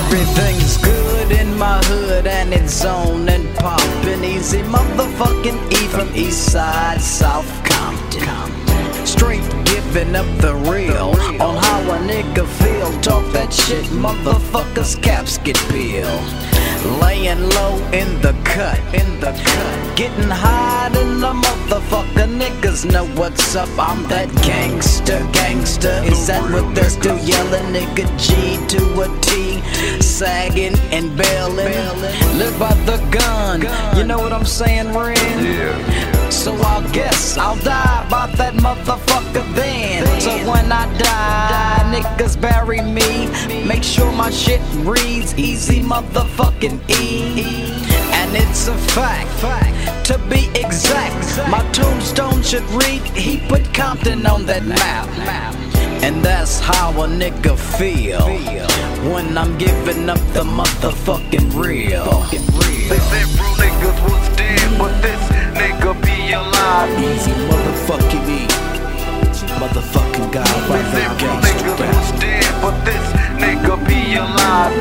Everything's good in my hood and it's on and poppin'. Easy motherfucking E from East Side, South Compton. Straight giving up the real on how a nigga feel. Talk that shit, motherfuckers, caps get peeled. Laying low in the cut, getting high in the motherfucker. Niggas know what's up. I'm that gangster. Is that what they're still yelling? Nigga G to a T, sagging and bailing. Live by the gun, you know what I'm saying, Ren? Yeah. So I guess I'll die by that motherfucker then. So when I die, niggas bury me. Make sure my shit reads easy motherfucking E. And it's a fact, to be exact. My tombstone should read, he put Compton on that map. And that's how a nigga feel when I'm giving up the motherfucking real. They said real niggas was dead, but this nigga be alive. Easy motherfucking E. Motherfucking God. They said real niggas was dead, but this nigga be alive.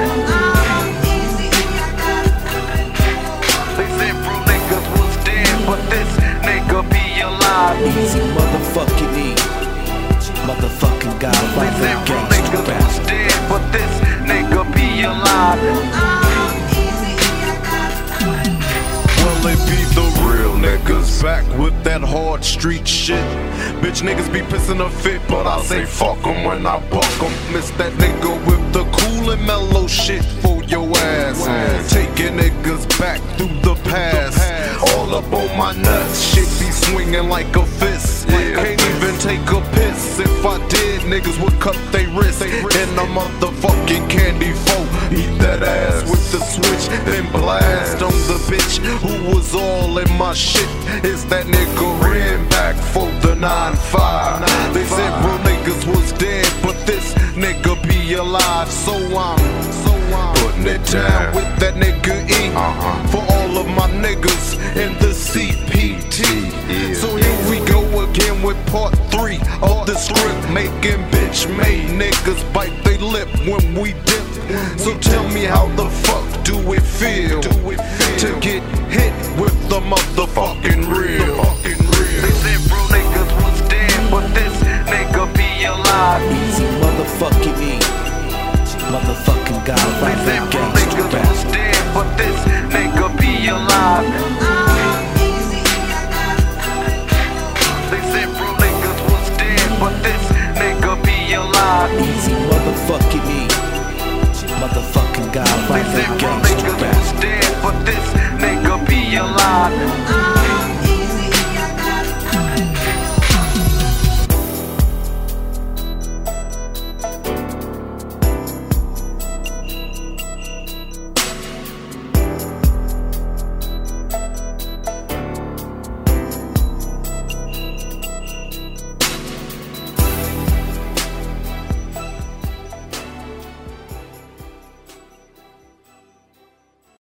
They said real niggas was dead, but this nigga be alive. Easy motherfucking E. Motherfucking God. They said real niggas was dead, but this nigga be alive. They be the real niggas back with that hard street shit. Bitch niggas be pissing a fit, but I say fuck 'em when I buck 'em. Miss that nigga with the cool and mellow shit for your ass. Taking niggas back through the past. All up on my nuts, shit be swinging like a fist. Can't even take a piss. If I did, niggas would cut they wrists. In a motherfucking candy folk. Eat that ass with the switch, then blast on the bitch who was all in my shit. Is that nigga ran back for the 9-5. They said real niggas was dead, but this nigga be alive. So I'm putting it down with that nigga E. For all of my niggas in the CPT. So here we go again with part 3 of the script. Making bitch made niggas bite they lip when we dip. So tell me how the